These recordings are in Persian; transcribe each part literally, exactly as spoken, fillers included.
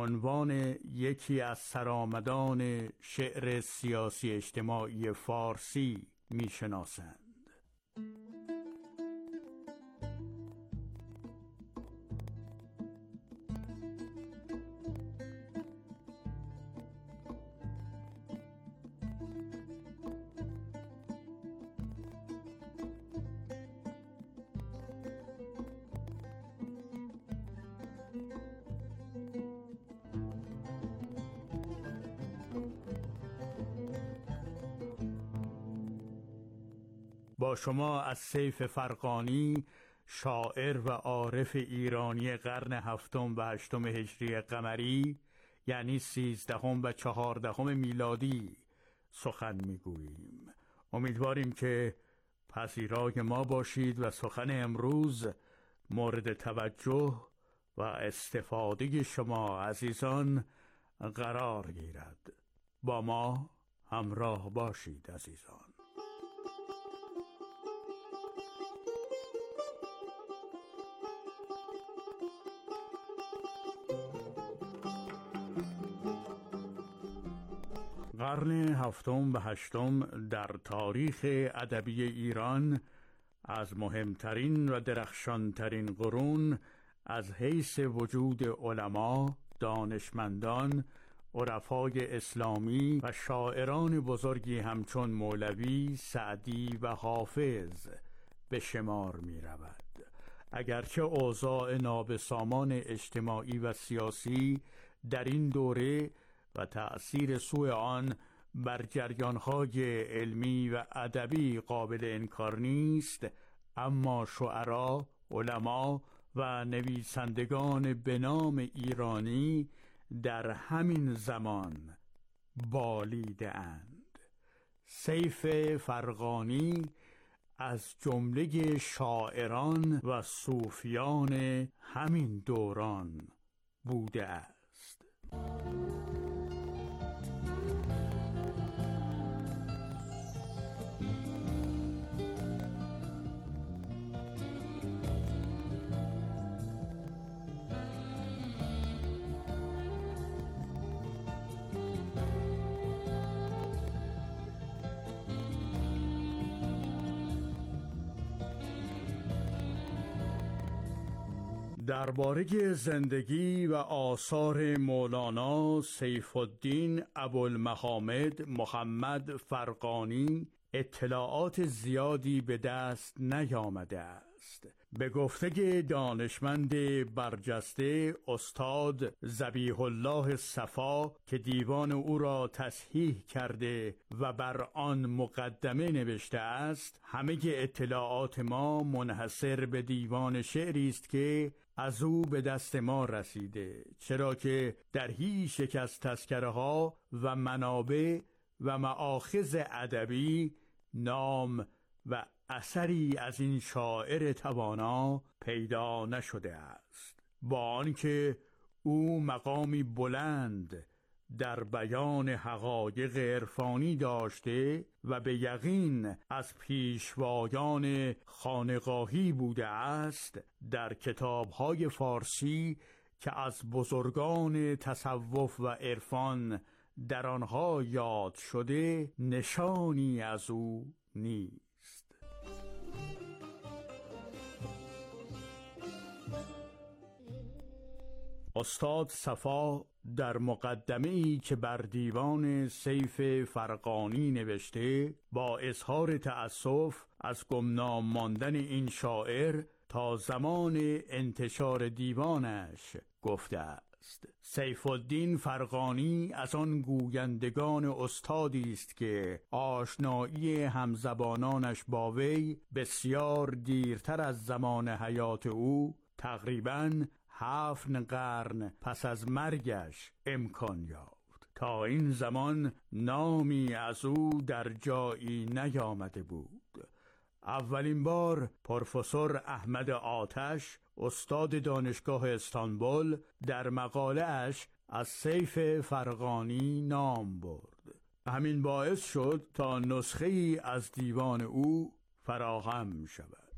عنوان یکی از سرآمدان شعر سیاسی اجتماعی فارسی میشناسند. با شما از سیف فرغانی، شاعر و عارف ایرانی قرن هفتم و هشتم هجری قمری، یعنی سیزدهم و چهاردهم میلادی سخن میگوییم. امیدواریم که پذیرای ما باشید و سخن امروز مورد توجه و استفاده شما عزیزان قرار گیرد. با ما همراه باشید عزیزان. قرن هفتم و هشتم در تاریخ ادبی ایران از مهمترین و درخشانترین قرون از حیث وجود علما، دانشمندان، عرفای اسلامی و شاعران بزرگی همچون مولوی، سعدی و حافظ به شمار می رود. اگرچه اوضاع نابسامان اجتماعی و سیاسی در این دوره و تأثیر سوء آن بر جریان‌های علمی و ادبی قابل انکار نیست، اما شعرا، علما و نویسندگان به نام ایرانی در همین زمان بالیده اند. سیف فرغانی از جمله شاعران و صوفیان همین دوران بوده است. درباره زندگی و آثار مولانا سیف الدین ابوالمحامد محمد فرغانی اطلاعات زیادی به دست نیامده است. به گفته دانشمند برجسته استاد ذبیح الله صفا که دیوان او را تصحیح کرده و بر آن مقدمه نوشته است، همه اطلاعات ما منحصر به دیوان شعری است که از او به دست ما رسیده، چرا که در هیچ یک از تذکره ها و منابع و مآخذ ادبی نام و اثری از این شاعر توانا پیدا نشده است، با آنکه او مقامی بلند در بیان حقایق عرفانی داشته و به یقین از پیشوایان خانقاهی بوده است. در کتاب‌های فارسی که از بزرگان تصوف و عرفان در آنها یاد شده نشانی از او نیست. استاد صفا در مقدمه‌ای که بر دیوان سیف فرغانی نوشته با اظهار تأسف از گمنام ماندن این شاعر تا زمان انتشار دیوانش گفته است: سیف الدین فرغانی از آن گویندگان استادی است که آشنایی همزبانانش با وی بسیار دیرتر از زمان حیات او، تقریباً هفت قرن پس از مرگش امکان یافت. تا این زمان نامی از او در جایی نیامده بود. اولین بار پروفسور احمد آتش استاد دانشگاه استانبول در مقاله اش از سیف فرغانی نام برد. همین باعث شد تا نسخه ای از دیوان او فراهم شود.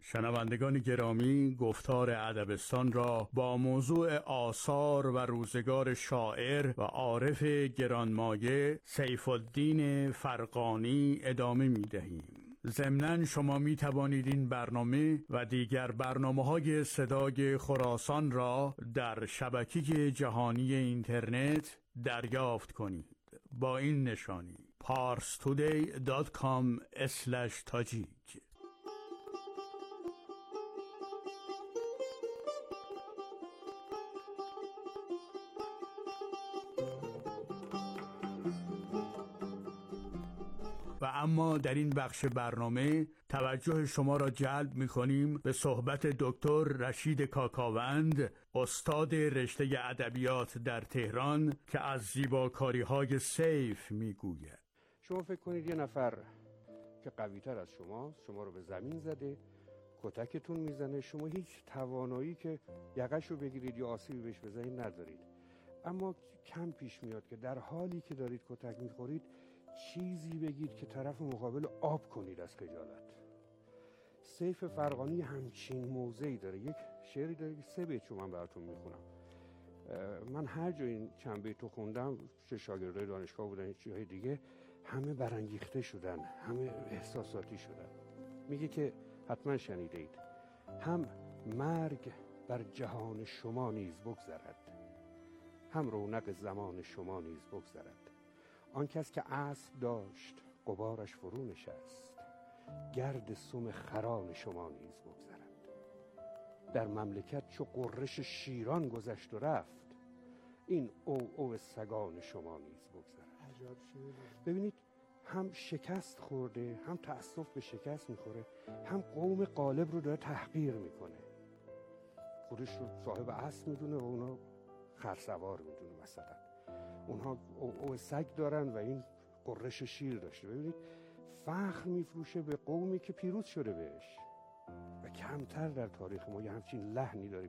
شنوندگان گرامی، گفتار ادبستان را با موضوع آثار و روزگار شاعر و عارف گرانمایه سیف الدین فرقانی ادامه می دهیم. ضمناً شما می توانید این برنامه و دیگر برنامه‌های صدای خراسان را در شبکه جهانی اینترنت دریافت کنید با این نشانی پارس تودی دات کام اسلش تاجیک. و اما در این بخش برنامه توجه شما را جلب می‌کنیم به صحبت دکتر رشید کاکاوند، استاد رشته ادبیات در تهران، که از زیباکاری‌های سیف می‌گوید. شما فکر کنید یه نفر که قوی‌تر از شماست، شما رو به زمین زده، کتکتون میزنه، شما هیچ توانایی که یقش رو بگیرید یا آسیبی بهش بزنید ندارید. اما کم پیش میاد که در حالی که دارید کتک می‌خورید چیزی بگید که طرف مقابل آب کنید از خجالت. سیف فرقانی همچین موضعی داره. یک شعری داره، سه بیت رو من براتون میخونم. من هر جا این چند بیت رو خوندم، چه شاگردای دانشگاه بودن چه جای دیگه، همه برانگیخته شدن، همه احساساتی شدن. میگه که حتما شنیده اید: هم مرگ بر جهان شما نیز بگذرد، هم رونق زمان شما نیز بگذرد. آن کس که اسب داشت غبارش فرو نشست، گرد سم خران شما نیز بگذرد. در مملکت چو غرش شیران گذشت و رفت، این او او سگان شما نیز بگذرد. ببینید، هم شکست خورده، هم تأسف به شکست میخوره، هم قوم غالب رو داره تحقیر میکنه. خودش رو صاحب اسب میدونه و اونا خرسوار میدونه مثلا. اونها او, او سگ دارن و این قرش شیر داشته. ببینید، فخر میفروشه به قومی که پیروز شده بهش و کمتر در تاریخ ما یه همچین لحنی داریم.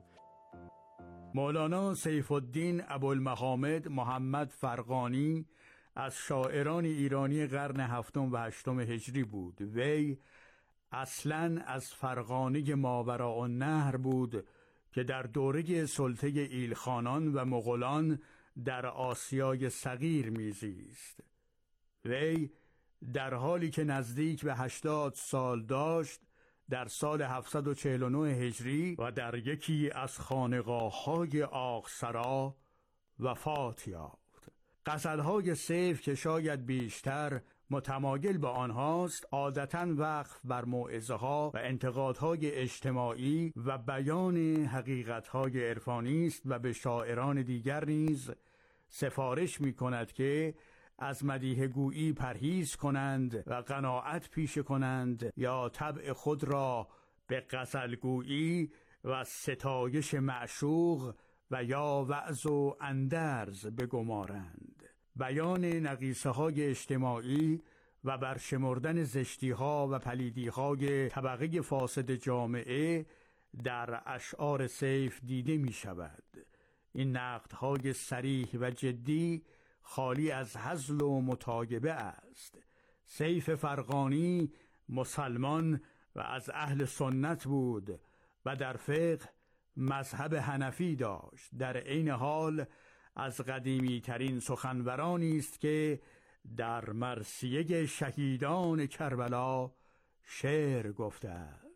مولانا سیف الدین ابوالمحامد محمد فرقانی از شاعران ایرانی قرن هفتم و هشتم هجری بود. وی اصلاً از فرغانه ماوراءالنهر بود که در دوره سلطه ایلخانان و مغولان در آسیای صغیر میزیست. وی در حالی که نزدیک به هشتاد سال داشت در سال هفتصد و چهل و نه هجری و در یکی از خانقاه‌های آقسرا وفات یافت. غزل‌های سیف که شاید بیشتر متمایل به آنهاست، عادتاً وقف بر موعظه‌ها و انتقادهای اجتماعی و بیان حقیقت‌های عرفانی است و به شاعران دیگر نیز سفارش می‌کند که از مدیح گویی پرهیز کنند و قناعت پیشه کنند یا طبع خود را به غزل گویی و ستایش معشوق و یا وعظ و اندرز بگمارند. بیان نقیصه‌های اجتماعی و برشمردن زشتی‌ها و پلیدی‌های طبقه فاسد جامعه در اشعار سیف دیده می‌شود. این نقدهای صریح و جدی خالی از هزل و متاگبه است. سیف فرقانی مسلمان و از اهل سنت بود و در فقه مذهب حنفی داشت. در عین حال از قدیمی ترین سخنورانی است که در مرثیه شهیدان کربلا شعر گفته است.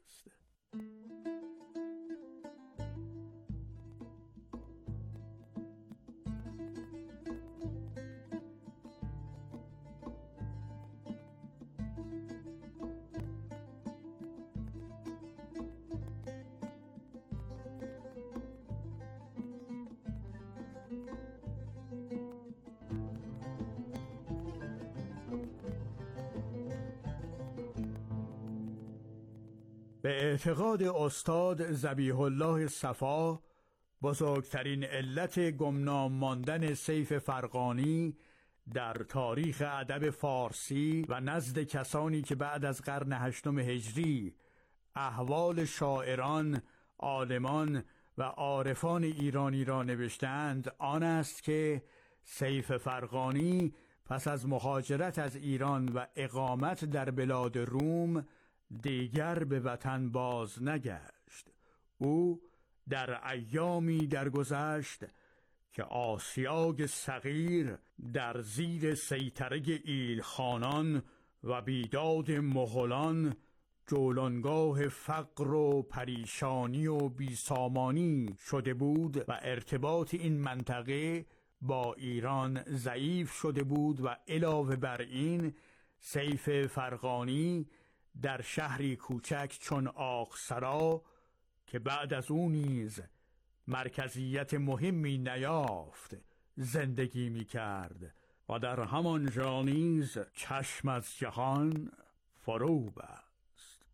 به اعتقاد استاد ذبیح الله صفا، بزرگترین علت گمنام ماندن سیف فرقانی در تاریخ ادب فارسی و نزد کسانی که بعد از قرن هشتم هجری احوال شاعران، عالمان و عارفان ایرانی را نوشتند آن است که سیف فرقانی پس از مهاجرت از ایران و اقامت در بلاد روم دیگر به وطن باز نگشت. او در ایامی درگذشت که آسیای صغیر در زیر سیطره ایلخانان و بیداد مغولان جولانگاه فقر و پریشانی و بیسامانی شده بود و ارتباط این منطقه با ایران ضعیف شده بود و علاوه بر این سیف فرغانی در شهری کوچک چون آقسرا که بعد از اون نیز مرکزیت مهمی نیافت زندگی می کرد و در همان جا نیز چشم از جهان فرو بست.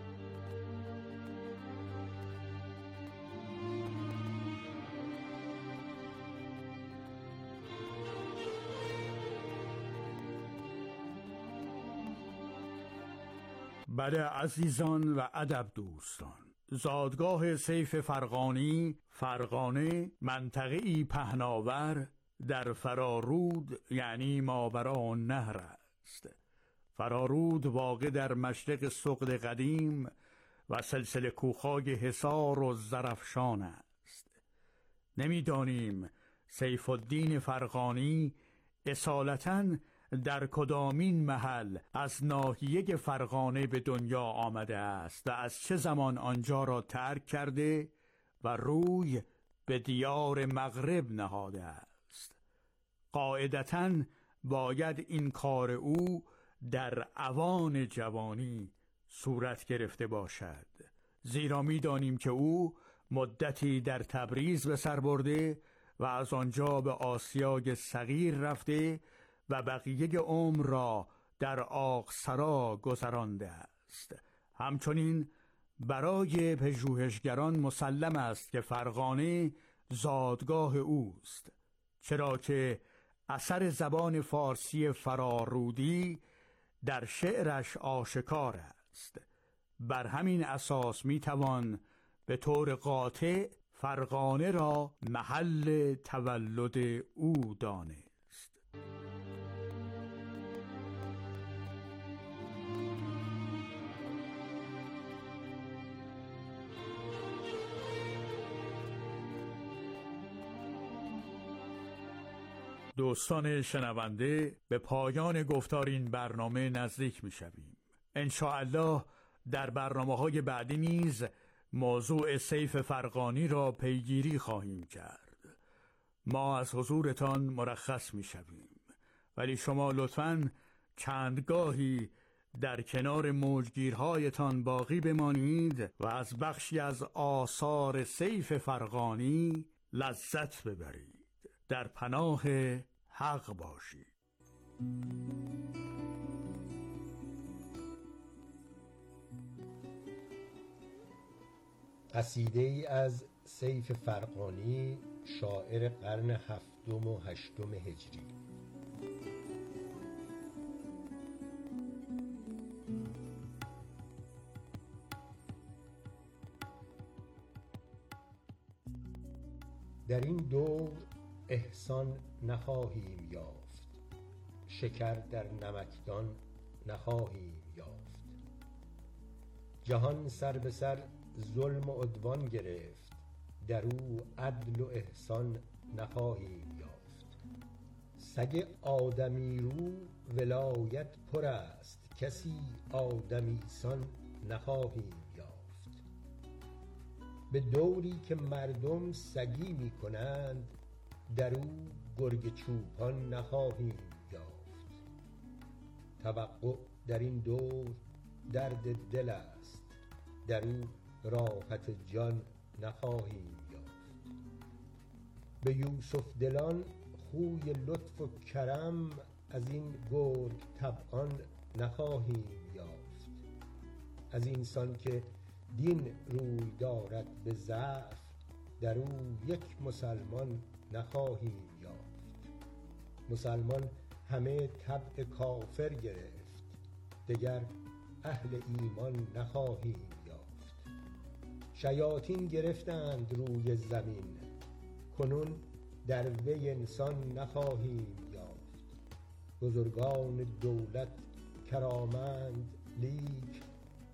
بله عزیزان و ادب دوستان، زادگاه سیف فرغانی فرغانه منطقه‌ای پهناور در فرارود یعنی ماوراء النهر است. فرارود واقع در مشرق سغد قدیم و سلسله کوه‌های حصار و زرافشان است. نمی‌دانیم سیف الدین فرغانی اصالتاً در کدامین محل از ناحیه فرغانه به دنیا آمده است و از چه زمان آنجا را ترک کرده و روی به دیار مغرب نهاده است. قاعدتاً باید این کار او در اوان جوانی صورت گرفته باشد، زیرا می دانیم که او مدتی در تبریز به سر برده و از آنجا به آسیای صغیر رفته و بقیه عمر را در آقسرا گذرانده است. همچنین برای پژوهشگران مسلم است که فرغانه زادگاه اوست، چرا که اثر زبان فارسی فرارودی در شعرش آشکار است. بر همین اساس میتوان به طور قاطع فرغانه را محل تولد او دانست. دوستان شنونده، به پایان گفتار این برنامه نزدیک می شویم. انشاءالله در برنامه‌های بعدی نیز موضوع سیف فرغانی را پیگیری خواهیم کرد. ما از حضورتان مرخص می شویم، ولی شما لطفاً چندگاهی در کنار موجگیرهایتان باقی بمانید و از بخشی از آثار سیف فرغانی لذت ببرید. در پناه حق باشید. قصیده ای از سیف فرغانی، شاعر قرن هفتم و هشتم هجری. در این دور احسان نخواهیم یافت، شکر در نمکدان نخواهیم یافت. جهان سر به سر ظلم و عدوان گرفت، در او عدل و احسان نخواهیم یافت. سگ آدمی رو ولایت پر است، کسی آدمی سان نخواهیم یافت. به دوری که مردم سگی می کنند، در او گرگ چوپان نخواهیم یافت. توقع در این دور درد دل است، در او راحت جان نخواهیم یافت. به یوسف دلان خوی لطف و کرم، از این گرگ طبعان نخواهیم یافت. از اینسان که دین روی دارد به ضعف، در او یک مسلمان نخواهیم یافت. مسلمان همه طبع کافر گرفت، دگر اهل ایمان نخواهیم یافت. شیاطین گرفتند روی زمین، کنون در وی انسان نخواهیم یافت. بزرگان دولت کرامند، لیک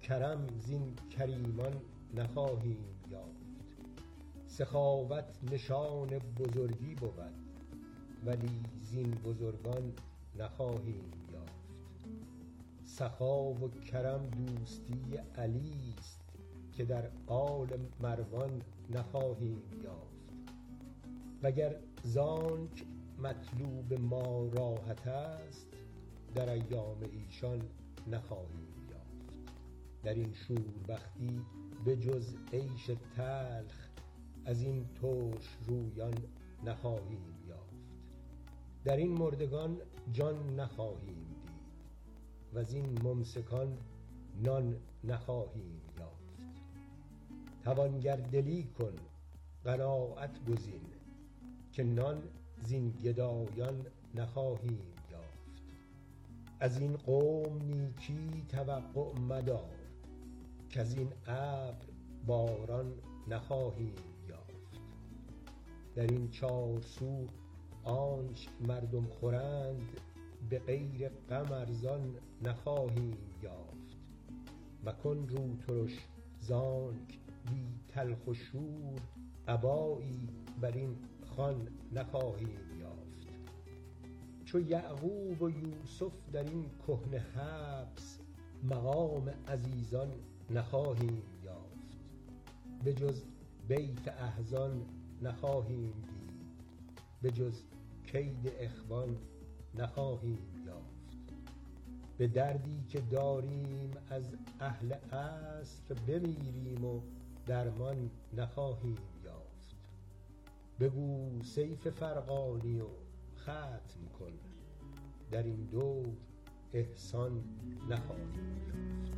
کرم زین کریمان نخواهیم یافت. سخاوت نشان بزرگی بود، ولی زین بزرگان نخواهیم یافت. سخا و کرم دوستی علی است، که در آل مروان نخواهیم یافت. وگر زانک مطلوب ما راحت است، در ایام ایشان نخواهیم یافت. در این شوربختی به جز عیش تلخ، از این ترش رویان نخواهیم یافت. در این مردگان جان نخواهیم دید، و از این ممسکان نان نخواهیم یافت. توانگر دلی کن قناعت گزین، که نان زین گدایان نخواهیم یافت. از این قوم نیکی توقع مدار، که از این ابر باران نخواهیم یافت. در این چار سو آنچ مردم خورند، به غیر غم ارزان نخواهیم یافت. مکن رو ترش زانک بی تلخ و شور، ابایی بر این خوان نخواهیم یافت. چو یعقوب و یوسف در این کهنه حبس، مقام عزیزان نخواهیم یافت. به جز بیت احزان نخواهیم دید، به جز کید اخوان نخواهیم یافت. به دردی که داریم از اهل عصر، بمیریم و درمان نخواهیم یافت. بگو سیف فرقانی و ختم کن، در این دور احسان نخواهیم یافت.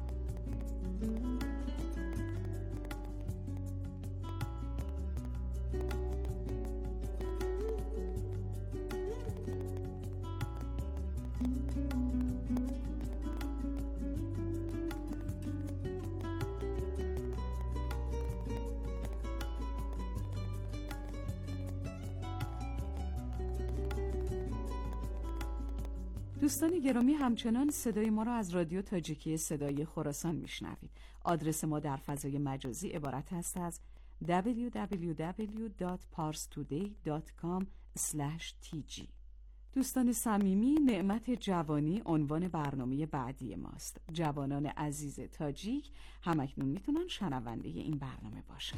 دوستان گرامی، همچنان صدای ما را از رادیو تاجیکی صدای خراسان میشنوید. آدرس ما در فضای مجازی عبارت است از دبلیو دبلیو دبلیو دات پارس تودی دات کام اسلش تی جی. دوستان صمیمی، نعمت جوانی عنوان برنامه بعدی ماست. جوانان عزیز تاجیک همکنون میتونن شنونده این برنامه باشن.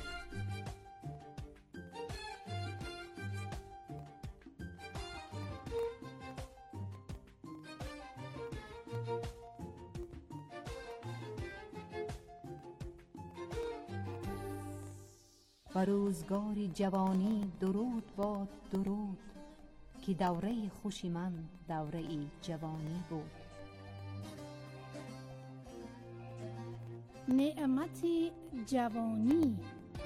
و روزگار جوانی درود باد درود، که دوره خوشی من دوره جوانی بود. نعمت جوانی.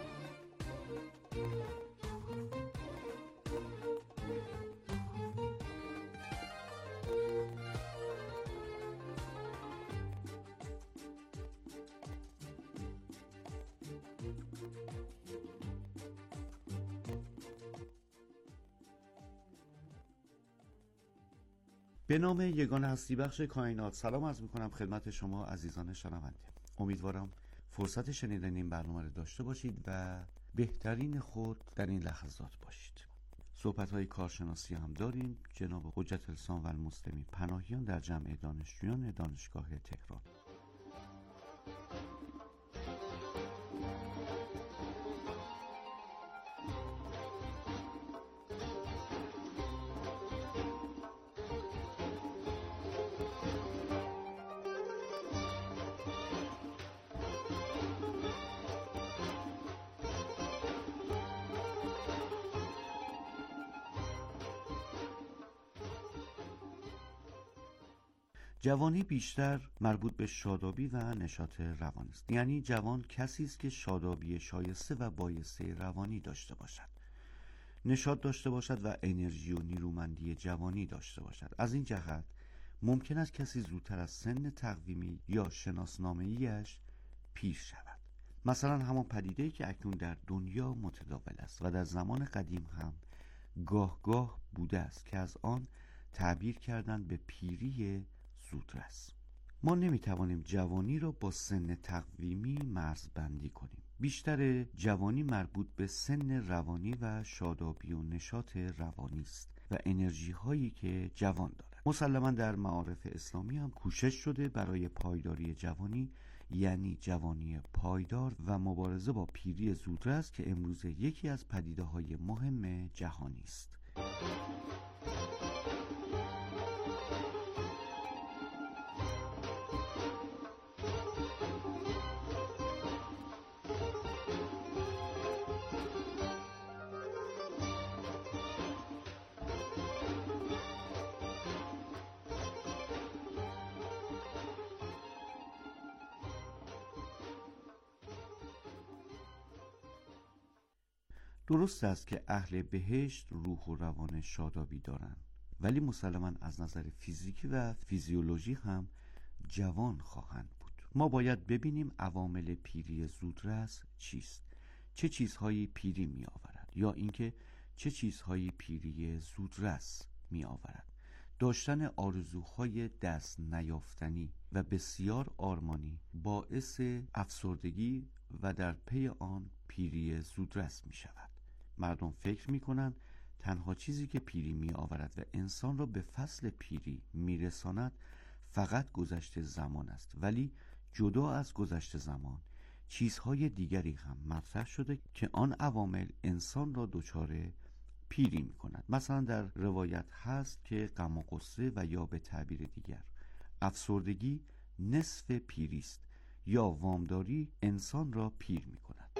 به نام یگان هستی بخش کائنات سلام عرض میکنم خدمت شما عزیزان شنونده. امیدوارم فرصت شنیدن این برنامه رو داشته باشید و بهترین خود در این لحظات باشید. صحبت‌های کارشناسی هم داریم. جناب حجت الاسلام و المسلمین پناهیان در جمع دانشجویان دانشگاه تهران. جوانی بیشتر مربوط به شادابی و نشاط روانی است. یعنی جوان کسی است که شادابی شایسته و بایسته روانی داشته باشد، نشاط داشته باشد و انرژی و نیرومندی جوانی داشته باشد. از این جهت ممکن است کسی زودتر از سن تقویمی یا شناسنامه‌ایش پیر شود. مثلا همان پدیده‌ای که اکنون در دنیا متداول است و در زمان قدیم هم گاه گاه بوده است که از آن تعبیر کردن به پیری زودرس. ما نمیتوانیم جوانی را با سن تقویمی مرزبندی کنیم. بیشتر جوانی مربوط به سن روانی و شادابی و نشاط روانی است و انرژی هایی که جوان دارد. مسلماً در معارف اسلامی هم کوشش شده برای پایداری جوانی، یعنی جوانی پایدار و مبارزه با پیری زودرس که امروز یکی از پدیده‌های مهم جهانی است. درست است که اهل بهشت روح و روان شادابی دارند، ولی مسلماً از نظر فیزیکی و فیزیولوژی هم جوان خواهند بود. ما باید ببینیم عوامل پیری زودرس چیست، چه چیزهایی پیری می آورد، یا اینکه چه چیزهایی پیری زودرس می آورد. داشتن آرزوهای دست نیافتنی و بسیار آرمانی باعث افسردگی و در پی آن پیری زودرس می شود. مردم فکر می کنند تنها چیزی که پیری می آورد و انسان را به فصل پیری می رساند فقط گذشت زمان است، ولی جدا از گذشت زمان چیزهای دیگری هم مطرح شده که آن عوامل انسان را دچار پیری می کند. مثلا در روایت هست که غم و غصه و یا به تعبیر دیگر افسردگی نصف پیری است، یا وامداری انسان را پیر می کند.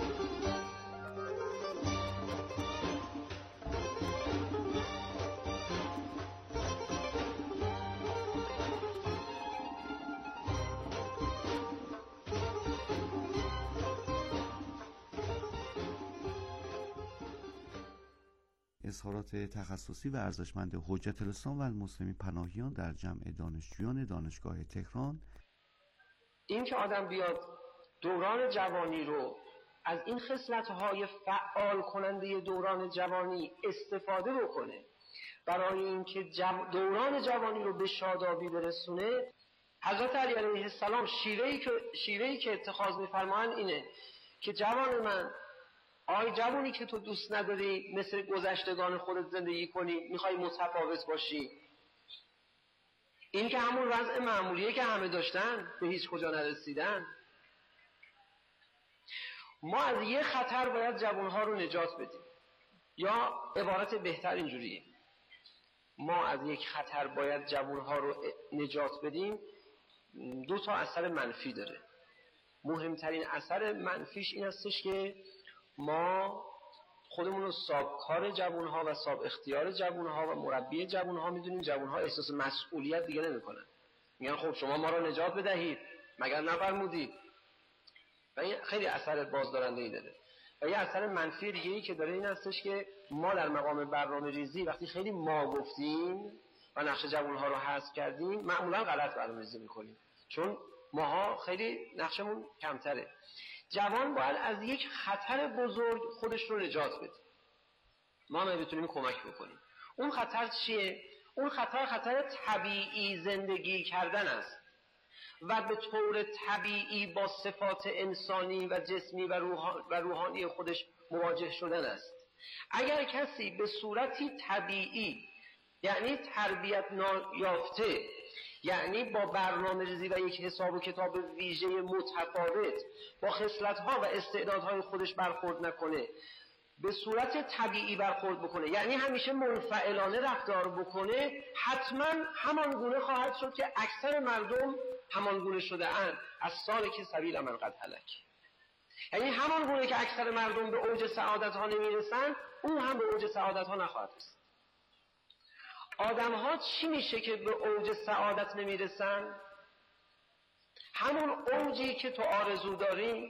اظهارات تخصصی و ارزشمند حجت الاسلام و المسلمین پناهیان در جمع دانشجویان دانشگاه تهران. این که آدم بیاد دوران جوانی رو از این خصلت‌های فعال کننده دوران جوانی استفاده بکنه برای اینکه جو... دوران جوانی رو به شادابی برسونه، حضرت علی علیه السلام شیره‌ای که شیره‌ای که اتخاذ می‌فرمایند اینه که جوان من، آی جوانی که تو دوست نداری مثل گذشتگان خودت زندگی کنی، میخوای متفاوت باشی، این که همون وضع معمولیه که همه داشتن به هیچ کجا نرسیدن. ما از یه خطر باید جوانها رو نجات بدیم، یا عبارت بهتر اینجوریه، ما از یک خطر باید جوانها رو نجات بدیم. دو تا اثر منفی داره. مهمترین اثر منفیش این هستش که ما خودمون رو سابکار جوانها و ساب اختیار جوانها و مربی جوانها میدونیم. جوانها احساس مسئولیت دیگه نمیکنن، میگن خب شما ما رو نجات بدهید مگر نفرمودید، و این خیلی اثر بازدارنده ای داره. و یه اثر منفی دیگه ای که داره این هستش که ما در مقام برنامه ریزی وقتی خیلی ما گفتیم و نقش جوانها رو حذف کردیم، معمولا غلط برنامه ریزی میکنیم، چون ماها خیلی نقشمون کمتره. جوان باید از یک خطر بزرگ خودش رو نجات بده، ما هم بتونیم کمک بکنیم. اون خطر چیه؟ اون خطر خطر طبیعی زندگی کردن است و به طور طبیعی با صفات انسانی و جسمی و روحانی خودش مواجه شدن است. اگر کسی به صورتی طبیعی، یعنی تربیت یافته، یعنی با برنامه ریزی و یک حساب و کتاب ویژه متفاوت با خصلت‌ها و استعدادهای خودش برخورد نکنه، به صورت طبیعی برخورد بکنه، یعنی همیشه منفعلانه رفتار بکنه، حتما همان گونه خواهد شد که اکثر مردم همان گونه شده اند. از سال که سبیل من قد هلک، یعنی همان گونه که اکثر مردم به اوج سعادت ها نمیرسن، اون هم به اوج سعادت ها نخواهد رسید. آدم ها چی میشه که به اوج سعادت نمیرسن؟ همون اوجی که تو آرزو داری.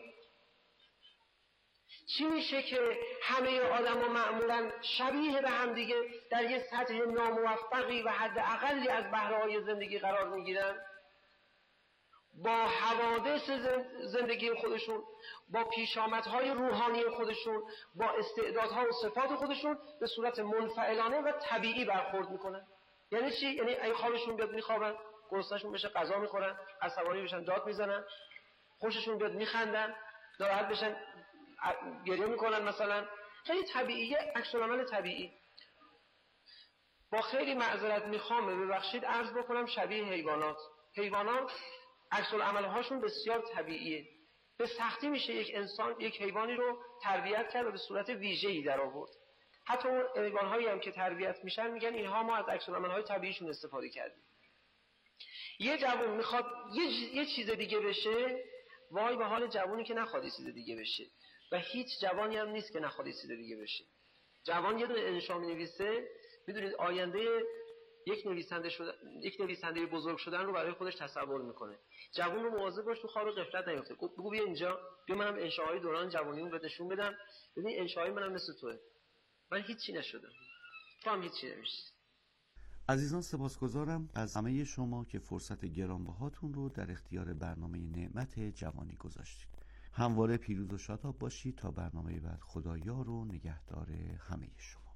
چی میشه که همه آدم ها معمولا شبیه به هم دیگه در یه سطح ناموفقی و حد اقلی از بهره‌های زندگی قرار میگیرن؟ با حوادث زندگی خودشون، با پیشامدهای روحانی خودشون، با استعدادها و صفات خودشون به صورت منفعلانه و طبیعی برخورد میکنن. یعنی چی؟ یعنی اگه خوابشون بیاد میخوابن، گرسنه‌شون بشه غذا میخورن، عصبانی بشن داد میزنن، خوششون بیاد میخندن، ناراحت بشن گریه میکنن مثلا. خیلی طبیعیه، عکس العمل طبیعی. با خیلی معذرت میخوام ببخشید عرض بکنم شبیه حیوانات. حیوانات عکس العمل هاشون بسیار طبیعیه. به سختی میشه یک انسان یک حیوانی رو تربیت کرد و به صورت ویژه‌ای در آورد. حتی اون حیوان‌هایی هم که تربیت میشن میگن اینها ما از عکس العمل‌های طبیعیشون استفاده کردیم. یه جوان میخواد یه, یه چیز دیگه بشه، وای به حال جوانی که نخواد یه چیز دیگه بشه. و هیچ جوانی هم نیست که نخواد یه چیز دیگه بشه. جوان یه دونه انشا می‌نویسه، میدونید آینده یک نویسنده شدن، یک نویسنده بزرگ شدن رو برای خودش تصور میکنه. جوان رو مواظب باش تو خواب غفلت نیفته. بگو بیا اینجا، بیا منم انشاهای دوران جوانیمو بهت نشون بدم، ببین انشاهای منم مثل توئه. من هیچی نشدم، تو هم هیچی نمیشی. عزیزان سپاسگزارم از همه شما که فرصت گرانبهاتون رو در اختیار برنامه نعمت جوانی گذاشتید. همواره پیروز و شاداب باشید. تا برنامه بعد خدایار و نگهدار همه شما.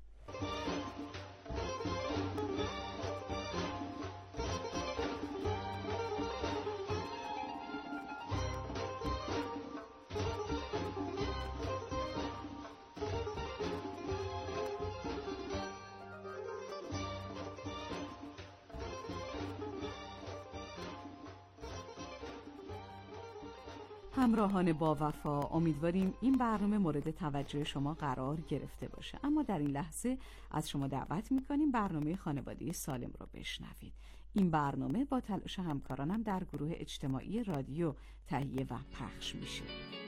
همراهان با وفا، امیدواریم این برنامه مورد توجه شما قرار گرفته باشه. اما در این لحظه از شما دعوت میکنیم برنامه خانواده سالم رو بشنوید. این برنامه با تلاش همکارانم در گروه اجتماعی رادیو تهیه و پخش میشه.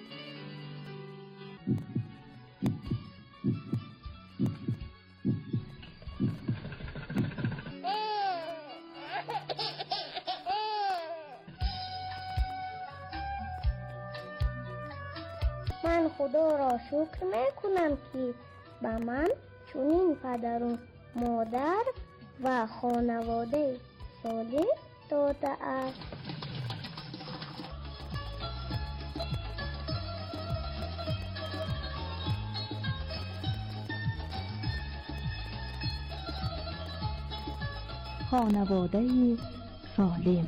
من خدا را شکر میکنم که به من چنین پدر و مادر و خانواده سالم داده است. خانواده سالم.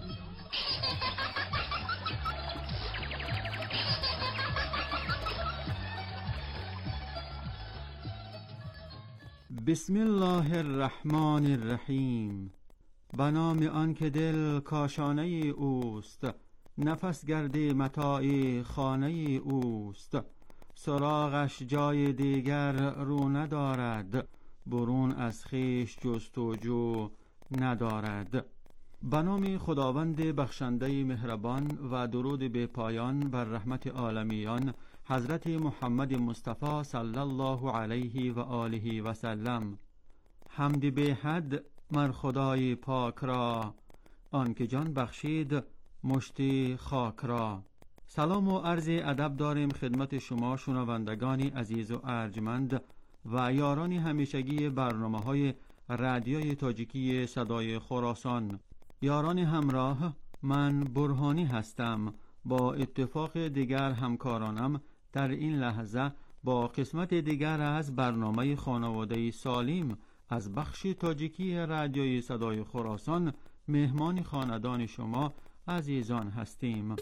بسم الله الرحمن الرحیم. به نام آن که دل کاشانه اوست، نفس گرد متاع خانه اوست. سراغش جای دیگر رو ندارد، برون از خویش جستجو ندارد. به نام خداوند بخشنده مهربان و درود به پایان بر رحمت عالمیان حضرت محمد مصطفی صلی الله علیه و آله و سلم. حمد به حد مر خدای پاک را، آن که جان بخشید مشت خاک را. سلام و عرض ادب داریم خدمت شما شنوندگانی عزیز و ارجمند و یاران همیشگی برنامه‌های رادیوی تاجیکی صدای خراسان. یاران همراه، من برهانی هستم. با اتفاق دیگر همکارانم در این لحظه با قسمت دیگر از برنامه خانواده سالم از بخش تاجیکی رادیوی صدای خراسان مهمان خاندان شما عزیزان هستیم.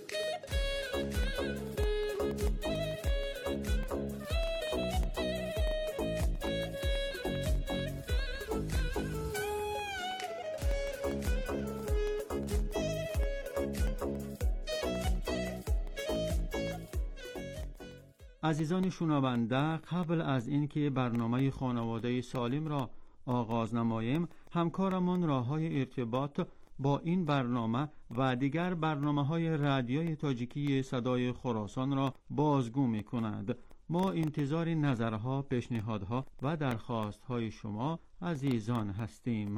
عزیزان شنونده، قبل از اینکه برنامه خانواده سالم را آغاز نماییم، همکارمان راه‌های ارتباط با این برنامه و دیگر برنامه‌های رادیوی تاجیکی صدای خراسان را بازگو می‌کند. ما انتظار نظرها، پیشنهادها و درخواست‌های شما عزیزان هستیم.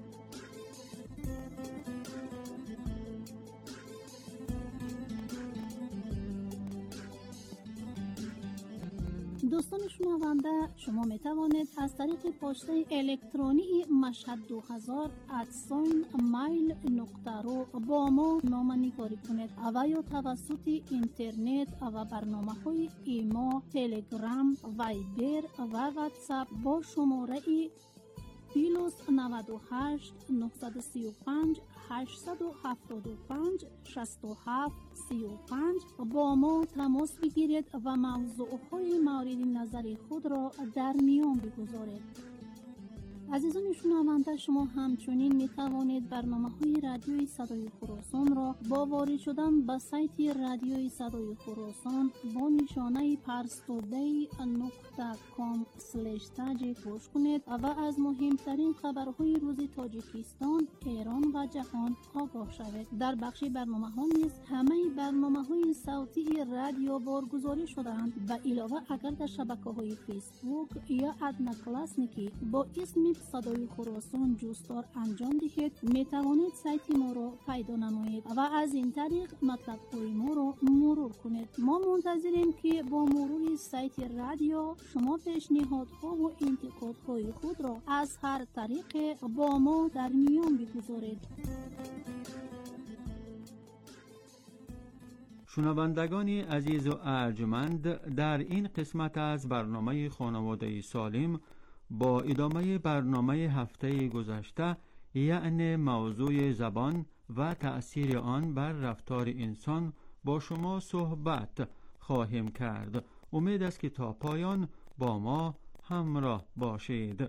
دوستان شنونده، شما می توانید از طریق پسته الکترونی مشهد دو هزار ادساین مایل نقطه رو با ما نامه‌نگاری کنید و یا توسط اینترنت و برنامه های ایما، تلگرام، وایبر و واتساپ با شماره پلاس نود و هشت نهصد و سی و پنج هشتصد و هفتاد و پنج شصت و هفت سی و پنج با ما تماس بگیرید و موضوعهای مورد نظر خود را در میان بگذارید. عزیزان شنونده، شما همچنین می توانید برنامه‌های رادیوی صدای خراسان را با وارد شدن به سایت رادیوی صدای خراسان با نشانه پرستودی نقطه کام اسلش تاجیک گوش کنید و از مهمترین خبرهای روز تاجیکستان، ایران و جهان آگاه شوید. در بخش برنامه‌ها نیز همه برنامه‌های صوتی رادیو بارگذاری شده‌اند و علاوه اگر در شبکه‌های فیسبوک یا ادنا کلاسنیکی با اسم صدای خراسان جستار انجام دهید، می توانید سایت ما را پیدا نمایید و از این طریق مطلب‌های ما را مرور کنید. ما منتظریم که با مرور سایت رادیو شما پیشنهادها و انتقادهای خود را از هر طریق با ما در میان بگذارید. شنوندگان عزیز و ارجمند، در این قسمت از برنامه خانواده سالم با ادامه برنامه هفته گذشته، یعنی موضوع زبان و تأثیر آن بر رفتار انسان، با شما صحبت خواهیم کرد. امید است که تا پایان با ما همراه باشید.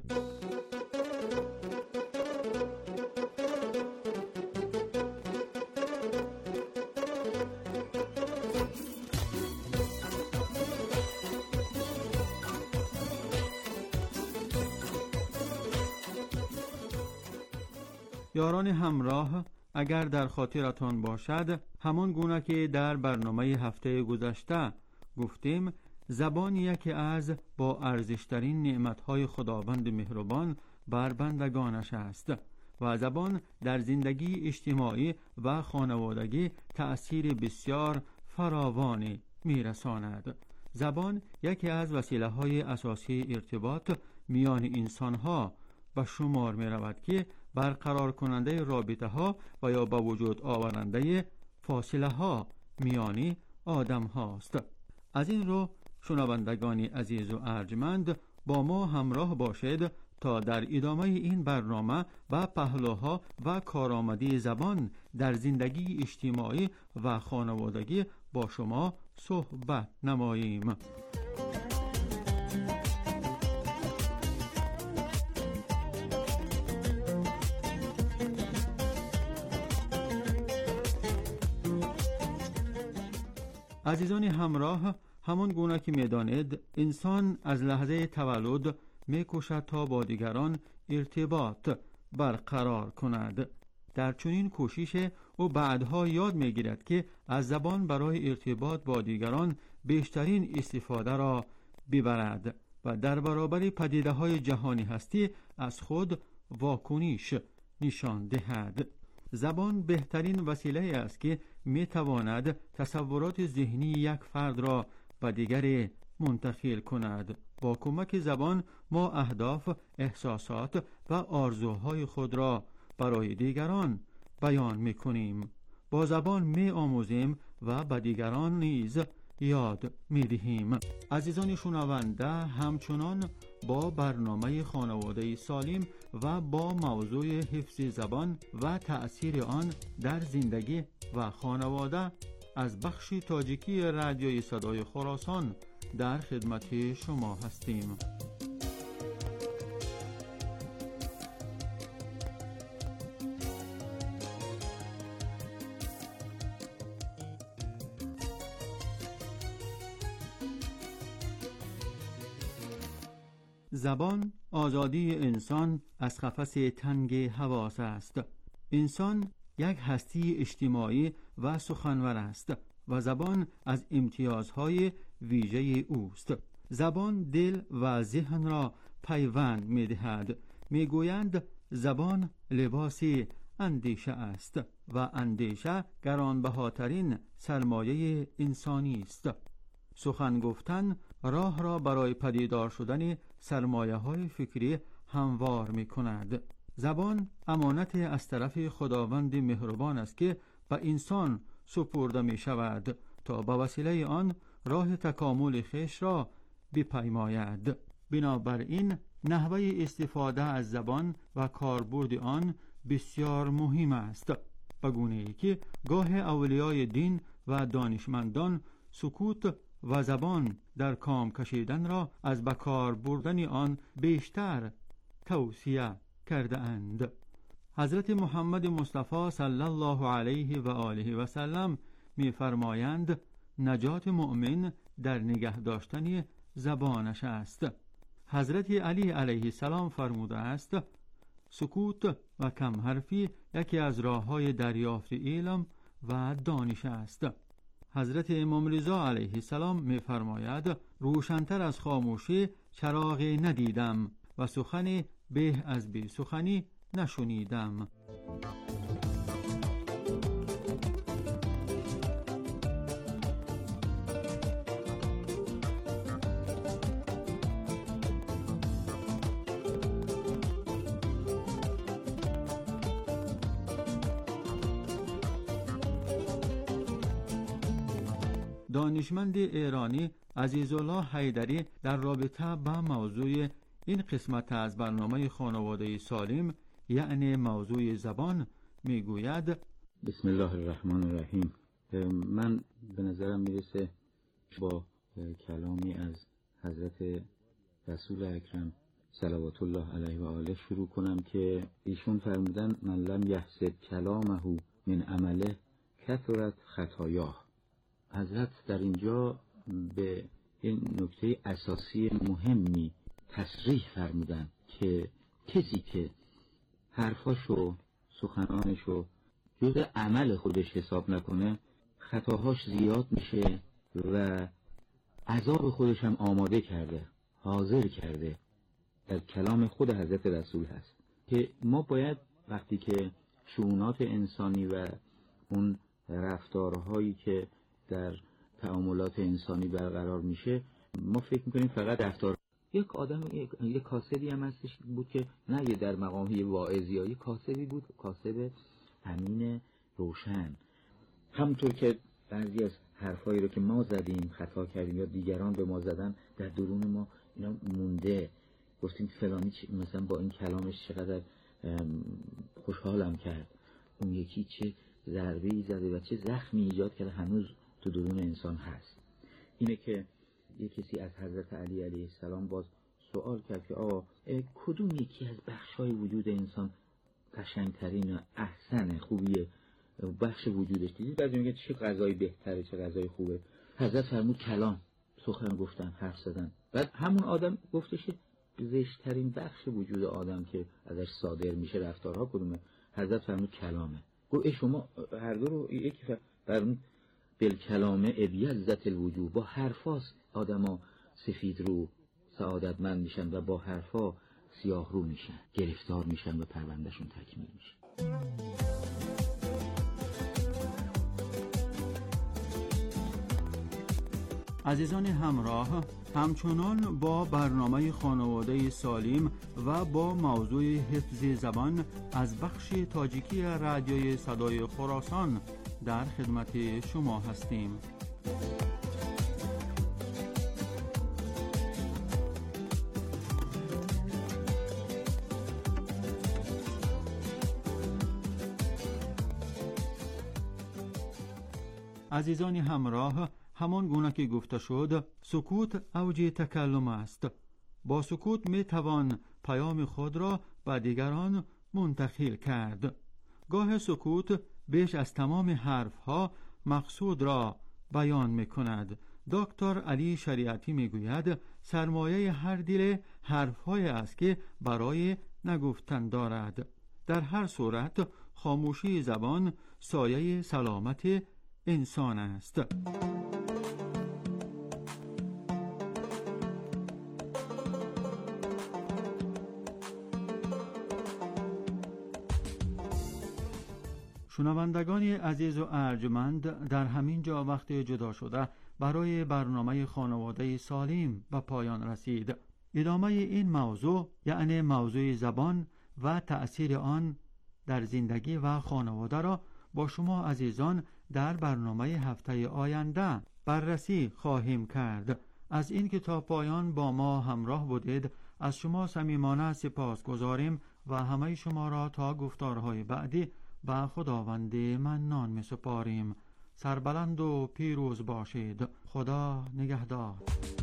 یاران همراه، اگر در خاطرتان باشد، همان گونه که در برنامه هفته گذشته گفتیم، زبان یکی از با ارزشترین نعمتهای خداوند مهربان بر بندگانش است و زبان در زندگی اجتماعی و خانوادگی تأثیر بسیار فراوانی میرساند. زبان یکی از وسیله‌های اساسی ارتباط میان انسان‌ها به شمار می رود که برقرار کننده رابطه ها و یا با وجود آورنده فاصله ها میانی آدم هاست. از این رو شنوندگان عزیز و ارجمند، با ما همراه باشید تا در ادامه این برنامه و پهلوها و کارآمدی زبان در زندگی اجتماعی و خانوادگی با شما صحبت نماییم. عزیزان همراه، همان گونه که می‌دانید، انسان از لحظه تولد می‌کوشد تا با دیگران ارتباط برقرار کند. در چنین کوشش او بعدها یاد می‌گیرد که از زبان برای ارتباط با دیگران بیشترین استفاده را ببرد و در برابر پدیده‌های جهانی هستی از خود واکنش نشان دهد. زبان بهترین وسیله است که می تواند تصورات ذهنی یک فرد را به دیگری منتقل کند. با کمک زبان ما اهداف، احساسات و آرزوهای خود را برای دیگران بیان می کنیم. با زبان می آموزیم و به دیگران نیز یاد می دهیم. عزیزان شنونده، همچنان با برنامه خانواده سالم و با موضوع حفظ زبان و تأثیر آن در زندگی و خانواده از بخش تاجیکی رادیوی صدای خراسان در خدمت شما هستیم. زبان آزادی انسان از قفس تنگ حواس است. انسان یک هستی اجتماعی و سخنور است و زبان از امتیازهای ویژه اوست. زبان دل و ذهن را پیوند می دهد. می گویند زبان لباس اندیشه است و اندیشه گرانبهاترین سرمایه انسانی است. سخن گفتن راه را برای پدیدار شدن سرمایه های فکری هموار می کند. زبان امانت از طرف خداوند مهربان است که به انسان سپرده می شود تا به وسیله آن راه تکامل خویش را بپیماید. بنابراین نحوه استفاده از زبان و کاربرد آن بسیار مهم است، به گونه‌ای که گاه اولیای دین و دانشمندان سکوت و زبان در کام کشیدن را از به کار بردن آن بیشتر توصیه کرده اند. حضرت محمد مصطفی صلی الله علیه و آله و سلم می فرمایند نجات مؤمن در نگه داشتن زبانش است. حضرت علی علیه السلام فرموده است سکوت و کم حرفی یکی از راه‌های دریافت علم و دانش است. حضرت امام رضا علیه السلام می فرماید روشن‌تر از خاموشی چراغی ندیدم و سخن به از بی سخنی نشنیدم. دانشمند ایرانی عزیزالله حیدری در رابطه با موضوع این قسمت از برنامه خانواده سالم یعنی موضوع زبان میگوید بسم الله الرحمن الرحیم. من به نظرم میرسه با کلامی از حضرت رسول اکرم صلوات الله علیه و آله شروع کنم که ایشون فرمودن من لم یحسب کلامه من عمله کثرت خطایاه. حضرت در اینجا به این نکته اساسی مهمی تصریح فرمودن که کسی که حرفاشو سخنانشو جز عمل خودش حساب نکنه خطاهاش زیاد میشه و عذاب خودش هم آماده کرده، حاضر کرده. در کلام خود حضرت رسول هست که ما باید وقتی که شؤونات انسانی و اون رفتارهایی که در تعاملات انسانی برقرار میشه ما فکر میکنیم فقط رفتار یک آدم یک, یک کاسبی هم هستش بود که نه یه در مقامی واعظی یا یک کاسبی بود، کاسب امین روشن. همونطور که بعضی از حرفایی رو که ما زدیم خطا کردیم یا دیگران به ما زدن در درون ما اینا مونده، گفتیم فلانی مثلا با این کلامش چقدر خوشحالم کرد، اون یکی چه ضربه‌ای زده و چه زخمی ایجاد کرده هنوز تو درون انسان هست. اینه که یک کسی از حضرت علی علیه السلام باز سوال کرد که آقا کدوم یکی از بخشای وجود انسان قشنگترین و احسن خوبیه بخش وجودش؟ دیدید بعضی میگه چه غذای بهتره چه غذای خوبه. حضرت فرمود کلام، سخن گفتن، حرف زدن. بعد همون آدم گفتش زشترین بخش وجود آدم که ازش صادر میشه رفتارها کدومه؟ حضرت فرمود کلامه. گفت شما هر دو رو یکی فرمود بالکلامه ابیضت الوجوه، با حرفاست آدما سفید رو سعادتمند میشن و با حرفا سیاه رو میشن، گرفتار میشن و پروندهشون تکمیل میشه. عزیزان همراه، همچنان با برنامه خانواده سالم و با موضوع حفظ زبان از بخش تاجیکی رادیوی صدای خراسان در خدمت شما هستیم. عزیزان همراه، همان گونه که گفته شد سکوت اوج تکلم است. با سکوت می توان پیام خود را به دیگران منتقل کرد. گاه سکوت بیش از تمام حرفها مقصود را بیان می کند. دکتر علی شریعتی می گوید سرمایه هر دل حرفهای است که برای نگفتن دارد. در هر صورت خاموشی زبان سایه سلامت انسان است. شنوندگان عزیز و ارجمند، در همین جا وقت جدا شده برای برنامه خانواده سالم به پایان رسید. ادامه این موضوع یعنی موضوع زبان و تأثیر آن در زندگی و خانواده را با شما عزیزان در برنامه هفته آینده بررسی خواهیم کرد. از این که تا پایان با ما همراه بودید از شما صمیمانه سپاس گذاریم و همه شما را تا گفتارهای بعدی به خداوند منان می سپاریم. سربلند و پیروز باشید. خدا نگهدار.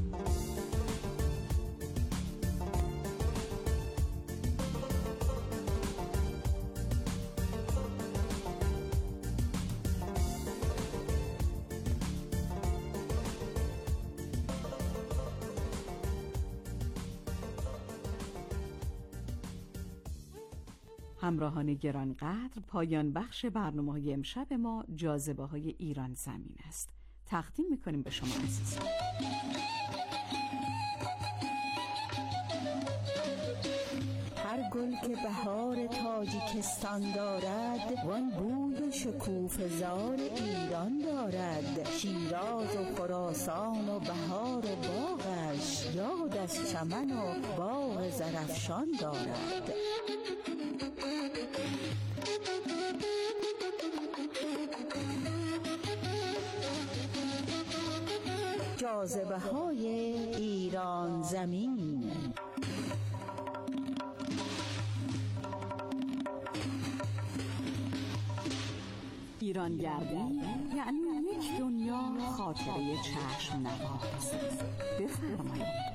همراهان گرانقدر، پایان بخش برنامه‌های امشب ما جاذبه های ایران زمین است. تقدیم می‌کنیم به شما عزیزان. هر گل که بهار تاجیکستان دارد، وان بوی و شکوفه زار ایران دارد. شیراز و خراسان و بهار و باغش، یاد از چمن و باغ زرفشان دارد. جاذبه های ایران زمین. ایرانگردی یعنی یک دنیا خاطره چشم نواز. بفرمایید.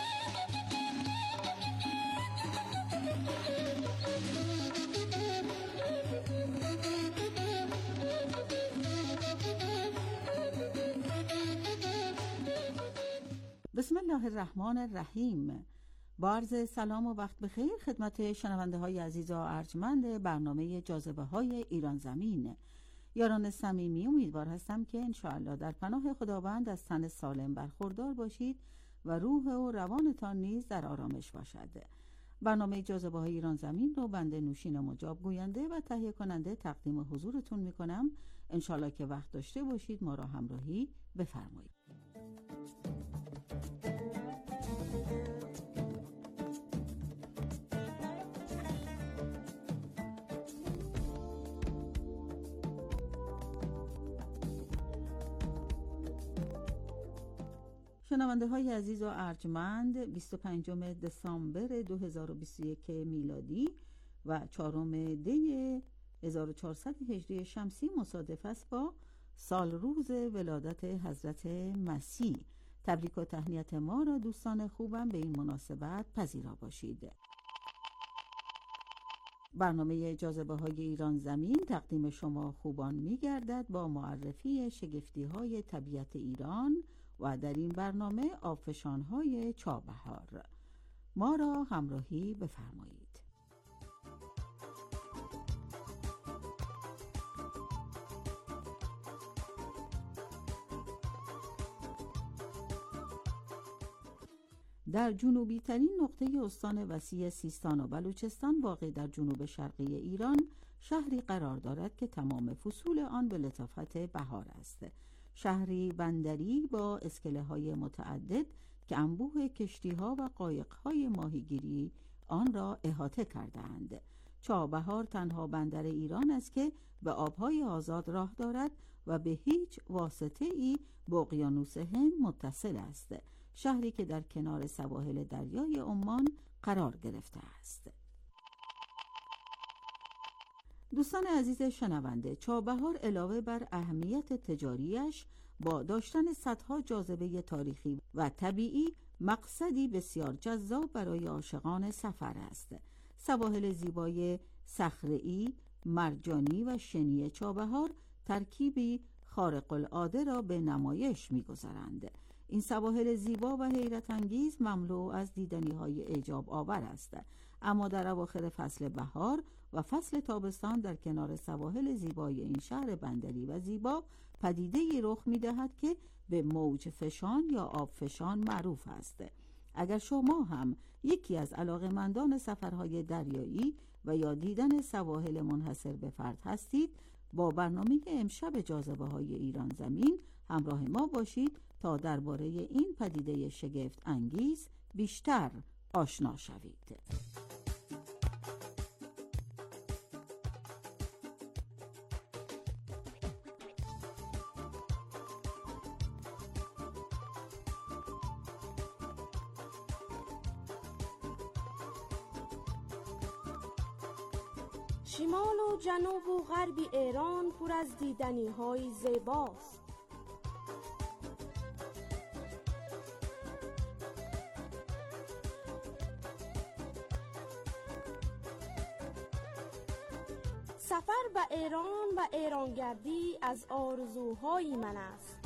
بسم الله الرحمن الرحیم. با عرض سلام و وقت بخیر خدمت شنونده های عزیز و ارجمند برنامه جاذبه های ایران زمین. یاران صمیمی، امیدوار هستم که انشاءالله در پناه خداوند از تن سالم برخوردار باشید و روح و روانتان نیز در آرامش باشد. برنامه جاذبه های ایران زمین رو بنده نوشین مجاب گوینده و تهیه کننده تقدیم حضورتون می کنم. انشاءالله که وقت داشته باشید ما را همراهی بفرمایید. شنونده های عزیز و ارجمند، بیست و پنجم دسامبر دو هزار و بیست و یک میلادی و چهارم دی هزار و چهارصد هجری شمسی مصادف است با سال روز ولادت حضرت مسیح. تبریک و تهنیت ما را دوستان خوبم به این مناسبت پذیرا باشید. برنامه جاذبه های ایران زمین تقدیم شما خوبان می گردد با معرفی شگفتی های طبیعت ایران و در این برنامه آبفشان‌های چابهار. ما را همراهی بفرمایید. در جنوبی ترین نقطه استان وسیع سیستان و بلوچستان واقع در جنوب شرقی ایران شهری قرار دارد که تمام فصول آن به لطافت بهار است. شهری بندری با اسکله های متعدد که انبوه کشتی ها و قایق های ماهیگیری آن را احاطه کردند. چابهار تنها بندر ایران است که به آبهای آزاد راه دارد و به هیچ واسطه ای به اقیانوس هند متصل است. شهری که در کنار سواحل دریای عمان قرار گرفته است. دوستان عزیز شنونده، چابهار علاوه بر اهمیت تجاریش با داشتن صدها جاذبه تاریخی و طبیعی مقصدی بسیار جذاب برای عاشقان سفر است. سواحل زیبای صخره‌ای، مرجانی و شنی چابهار ترکیبی خارق العاده را به نمایش می‌گذارند. این سواحل زیبا و حیرت انگیز مملو از دیدنی‌های اعجاب آور است، اما در اواخر فصل بهار و فصل تابستان در کنار سواحل زیبای این شهر بندری و زیبا پدیده‌ای رخ می‌دهد که به موج فشان یا آب فشان معروف است. اگر شما هم یکی از علاقه‌مندان سفرهای دریایی و یا دیدن سواحل منحصر به فرد هستید، با برنامه امشب جاذبه‌های ایران زمین همراه ما باشید تا درباره این پدیده شگفت انگیز بیشتر آشنا شوید. شمال و جنوب و غرب ایران پر از دیدنی های زیباست. سفر به ایران و ایرانگردی از آرزوهای من است.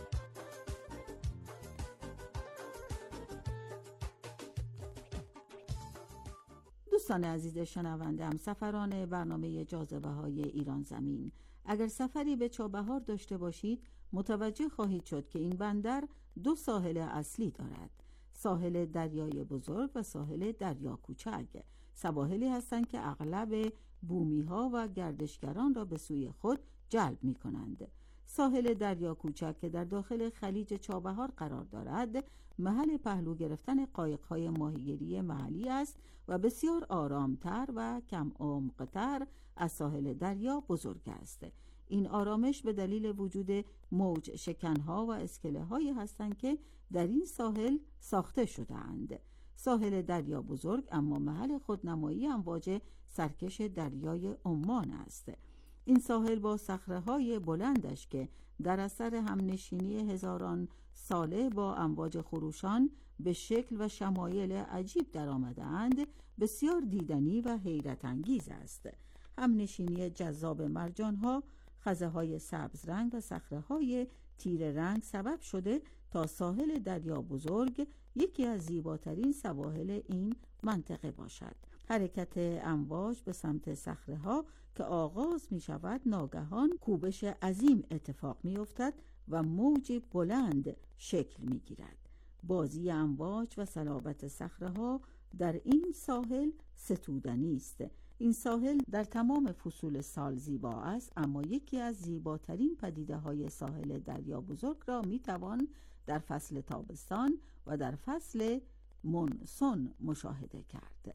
دوستان عزیز شنونده، هم سفران برنامه جاذبه های ایران زمین، اگر سفری به چابهار داشته باشید متوجه خواهید شد که این بندر دو ساحل اصلی دارد، ساحل دریای بزرگ و ساحل دریا کوچک. سواحلی هستند که اغلب بومی ها و گردشگران را به سوی خود جلب می کنند. ساحل دریا کوچک که در داخل خلیج چابهار قرار دارد محل پهلو گرفتن قایق‌های ماهیگیری محلی است و بسیار آرامتر و کم عمق‌تر از ساحل دریا بزرگ است. این آرامش به دلیل وجود موج شکنها و اسکله هایی هستند که در این ساحل ساخته شده‌اند. ساحل دریا بزرگ اما محل خودنمایی امواج سرکش دریای عمان است. این ساحل با صخره‌های بلندش که در اثر همنشینی هزاران ساله با امواج خروشان به شکل و شمایل عجیب در آمده‌اند بسیار دیدنی و حیرت انگیز است. همنشینی جذاب مرجان‌ها، خزه‌های سبز رنگ و صخره‌های تیره رنگ سبب شده تا ساحل دریا بزرگ یکی از زیباترین سواحل این منطقه باشد. حرکت امواج به سمت صخره‌ها که آغاز می شود ناگهان کوبش عظیم اتفاق می افتد و موج بلند شکل می گیرد. بازی امواج و صلابت صخره‌ها در این ساحل ستودنی است. این ساحل در تمام فصول سال زیبا است، اما یکی از زیباترین پدیده های ساحل دریا بزرگ را می توان در فصل تابستان و در فصل مونسون مشاهده کرد.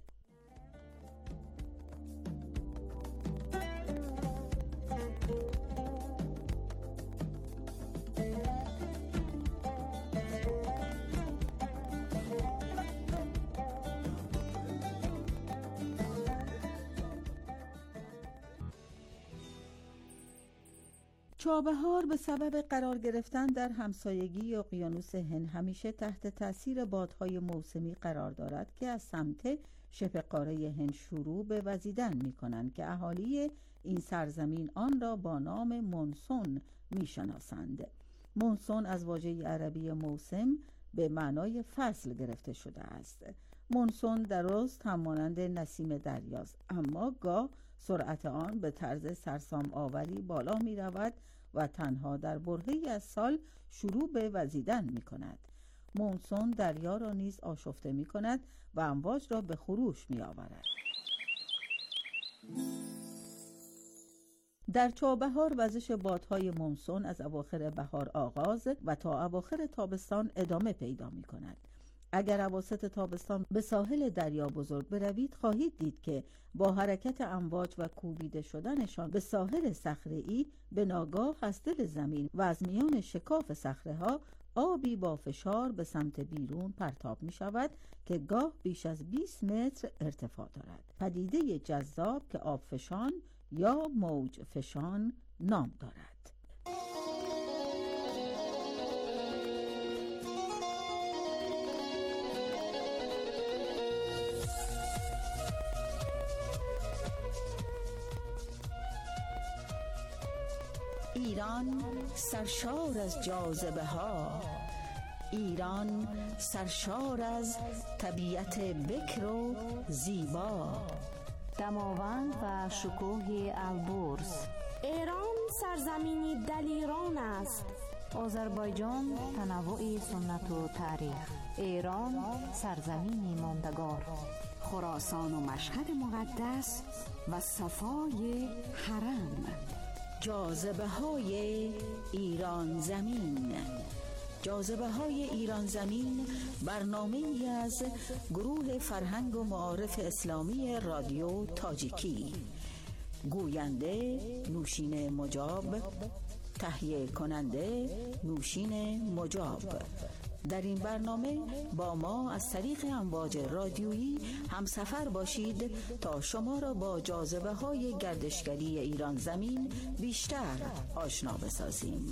چابهار به سبب قرار گرفتن در همسایگی اقیانوس هند همیشه تحت تأثیر بادهای موسمی قرار دارد که از سمت شبه قاره هند شروع به وزیدن می کنند که اهالی این سرزمین آن را با نام مونسون می شناسند. مونسون از واژه عربی موسم به معنای فصل گرفته شده است. مونسون درست همانند نسیم دریاست، اما گاه سرعت آن به طرز سرسام آوری بالا می رود و تنها در برهه‌ای از سال شروع به وزیدن می کند. مونسون دریا را نیز آشفته می کند و امواج را به خروش می آورد. در چابهار وزش بادهای مونسون از اواخر بهار آغاز و تا اواخر تابستان ادامه پیدا می کند. اگر اواسط تابستان به ساحل دریا بزرگ بروید خواهید دید که با حرکت امواج و کوبیده شدنشان به ساحل صخره‌ای به ناگاه از دل زمین و از میان شکاف صخره‌ها آبی با فشار به سمت بیرون پرتاب می شود که گاه بیش از بیست متر ارتفاع دارد. پدیده جذاب که آب فشان یا موج فشان نام دارد. ایران سرشار از جاذبه ها، ایران سرشار از طبیعت بکر و زیبا، دماوند و شکوه البرز. ایران سرزمینی دلیران است. آذربایجان تنوع سنت و تاریخ. ایران سرزمینی ماندگار. خراسان و مشهد مقدس و صفای حرم. جاذبه های ایران زمین. جاذبه های ایران زمین برنامه ای از گروه فرهنگ و معارف اسلامی رادیو تاجیکی. گوینده نوشین مجاب، تهیه کننده نوشین مجاب، در این برنامه با ما از طریق امواج رادیویی همسفر باشید تا شما را با جاذبه های گردشگری ایران زمین بیشتر آشنا بسازیم.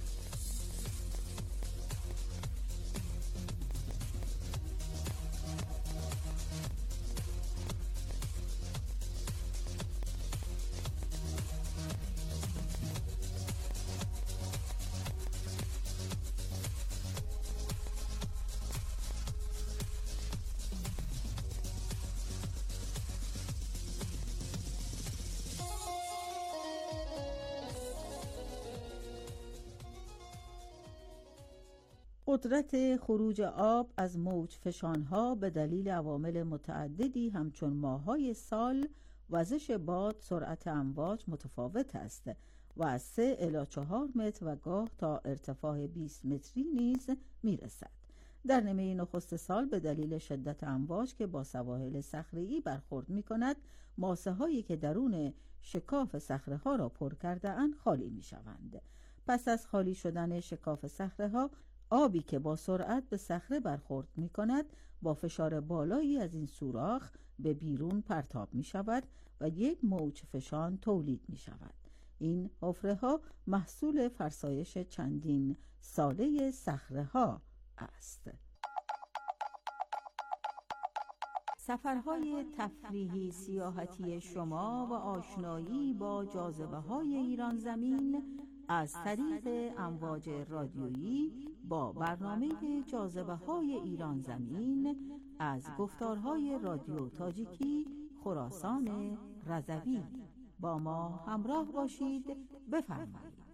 قدرت خروج آب از موج فشانها به دلیل عوامل متعددی همچون ماه‌های سال، وزش باد، سرعت امواج متفاوت است و از سه الی چهار متر و گاه تا ارتفاع بیست متری نیز میرسد. در نیمه نخست سال به دلیل شدت امواج که با سواحل صخره‌ای برخورد می‌کند، ماسه‌هایی که درون شکاف صخره‌ها را پر کرده‌اند خالی می‌شوند. پس از خالی شدن شکاف صخره‌ها، آبی که با سرعت به صخره برخورد می کند با فشار بالایی از این سوراخ به بیرون پرتاب می شود و یک موج فشان تولید می شود. این حفره ها محصول فرسایش چندین ساله صخره ها است. سفرهای تفریحی سیاحتی شما و آشنایی با جاذبه های ایران زمین از طریق امواج رادیویی با برنامه جاذبه های ایران زمین از گفتارهای رادیو تاجیکی خراسان رضوی. با ما همراه باشید. بفرمایید.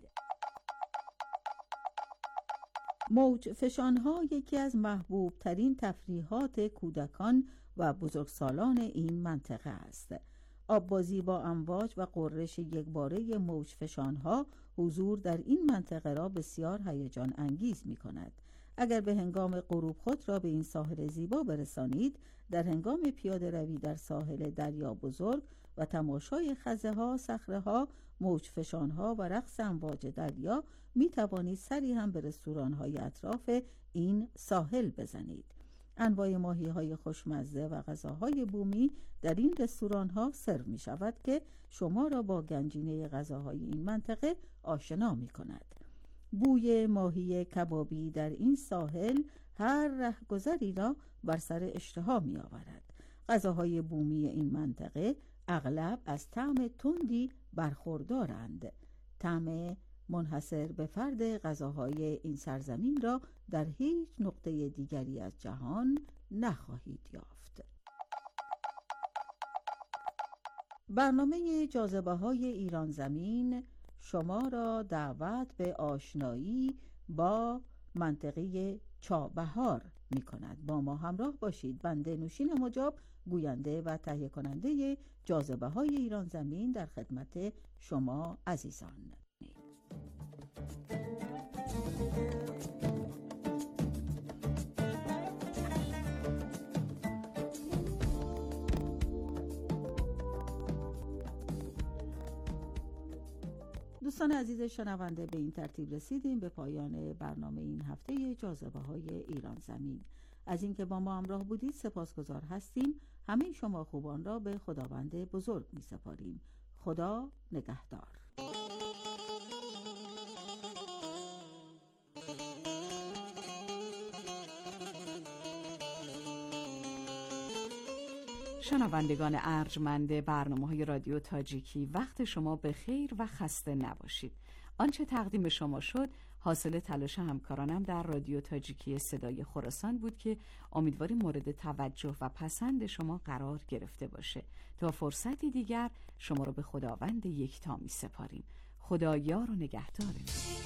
موج فشانها یکی از محبوب ترین تفریحات کودکان و بزرگسالان این منطقه است. آببازی با امواج و غرش یکباره موج فشانها حضور در این منطقه را بسیار هیجان انگیز می کند. اگر به هنگام غروب خود را به این ساحل زیبا برسانید، در هنگام پیاده روی در ساحل دریا بزرگ و تماشای خزه ها، صخره ها، موج فشان ها و رقص امواج دریا می توانید سری هم به رستوران های اطراف این ساحل بزنید. انواع ماهی های خوشمزه و غذاهای بومی در این رستوران ها سرو می شود که شما را با گنجینه غذاهای این منطقه آشنا می کند. بوی ماهی کبابی در این ساحل هر رهگذری را بر سر اشتها می آورد. غذاهای بومی این منطقه اغلب از طعم تندی برخوردارند. طعم منحصر به فرد غذاهای این سرزمین را در هیچ نقطه دیگری از جهان نخواهید یافت. برنامه جاذبه های ایران زمین شما را دعوت به آشنایی با منطقه چابهار می کند. با ما همراه باشید. بنده نوشین مجاب، گوینده و تهیه کننده جاذبه های ایران زمین، در خدمت شما عزیزان. دوستان عزیز شنونده، به این ترتیب رسیدیم به پایان برنامه این هفته جاذبه های ایران زمین. از اینکه با ما همراه بودید سپاسگزار هستیم. همه شما خوبان را به خداوند بزرگ می سپاریم. خدا نگهدار. شنوندگان ارجمند برنامه‌های رادیو تاجیکی، وقت شما به خیر و خسته نباشید. آنچه تقدیم شما شد حاصل تلاش همکارانم در رادیو تاجیکی صدای خراسان بود که امیدواریم مورد توجه و پسند شما قرار گرفته باشه. تا فرصتی دیگر شما رو به خداوند یکتا می سپاریم. خدا یار و نگهدارتون.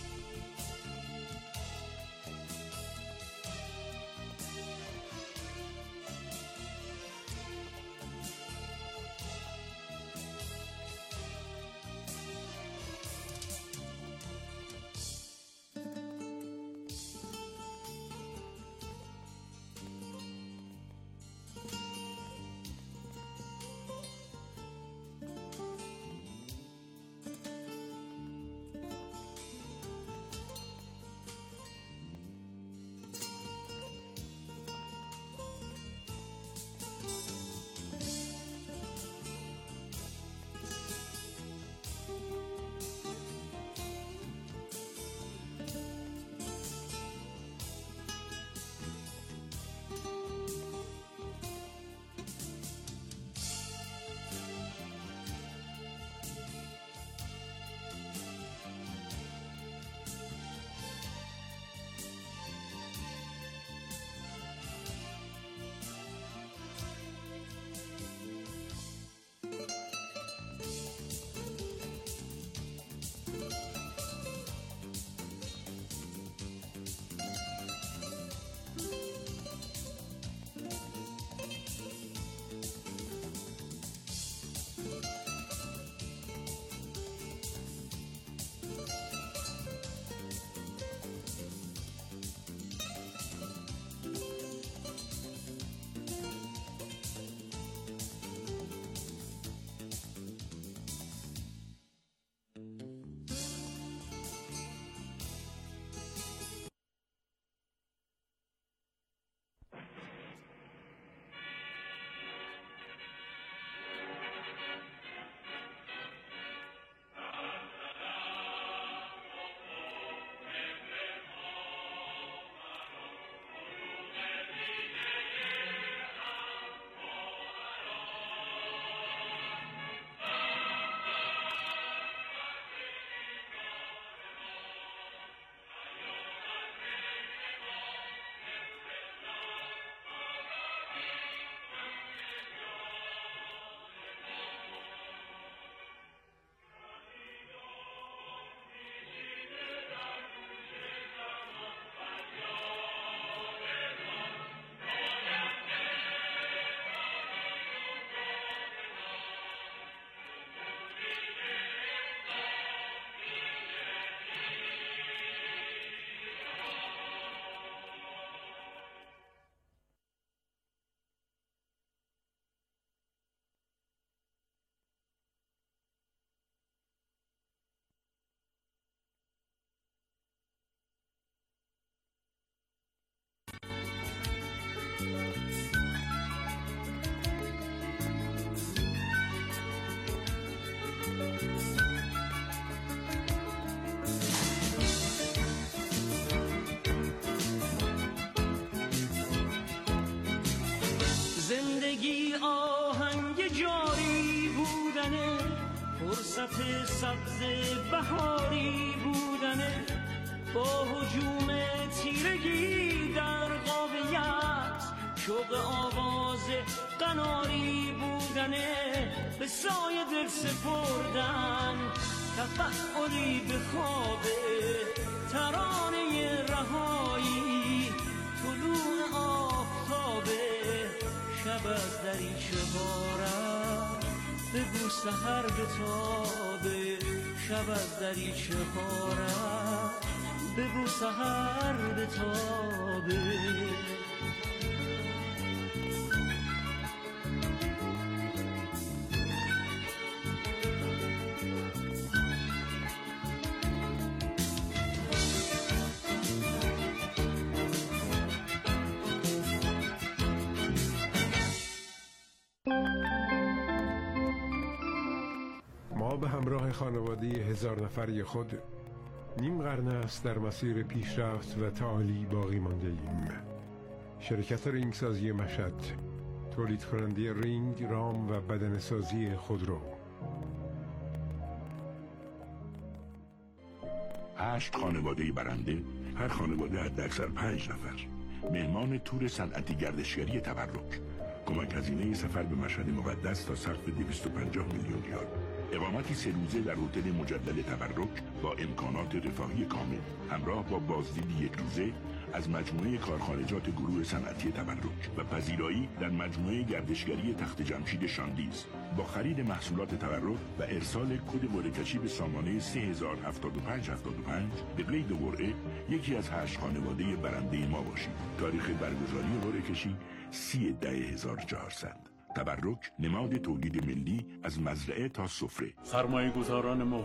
سبز بهاری بودنه، با هجوم تیرگی در قابلیت شوق آواز قناری بودنه، به سایه دل سپردن تفعلی به خوابه، ترانه رهایی طلوع آفتابه، شب از دریچه بارم بگو سحر به تابه، شب از دریچه بارم بگو سحر به تابه. ما به همراه خانواده هزار نفری خود نیم قرن است در مسیر پیشرفت و تعالی باقی مانده ایم. شرکت رینگسازی مشهد، تولید کننده رینگ، رام و بدنه‌سازی خودرو. هشت خانواده برنده، هر خانواده حداکثر پنج نفر، مهمان تور صنعتی گردشگری تبرک، کمک هزینه سفر به مشهد مقدس تا سقف دویست و پنجاه میلیون ریال، اقامتی سه روزه در هتل مجدد تبرک با امکانات رفاهی کامل، همراه با بازدیدی یک روزه از مجموعه کارخانجات گروه صنعتی تبرک و پذیرایی در مجموعه گردشگری تخت جمشید شاندیز، با خرید محصولات تبرک و ارسال کد قرعه‌کشی به سامانه سه هزار و هفتاد و پنج هفتاد و پنج به قید قرعه یکی از هشت خانواده برنده ما باشید. تاریخ برگزاری قرعه‌کشی سی ده هزار و چهارصد. تبرک، نماد تولید ملی از مزرعه تا سفره. سرمایه‌گذاران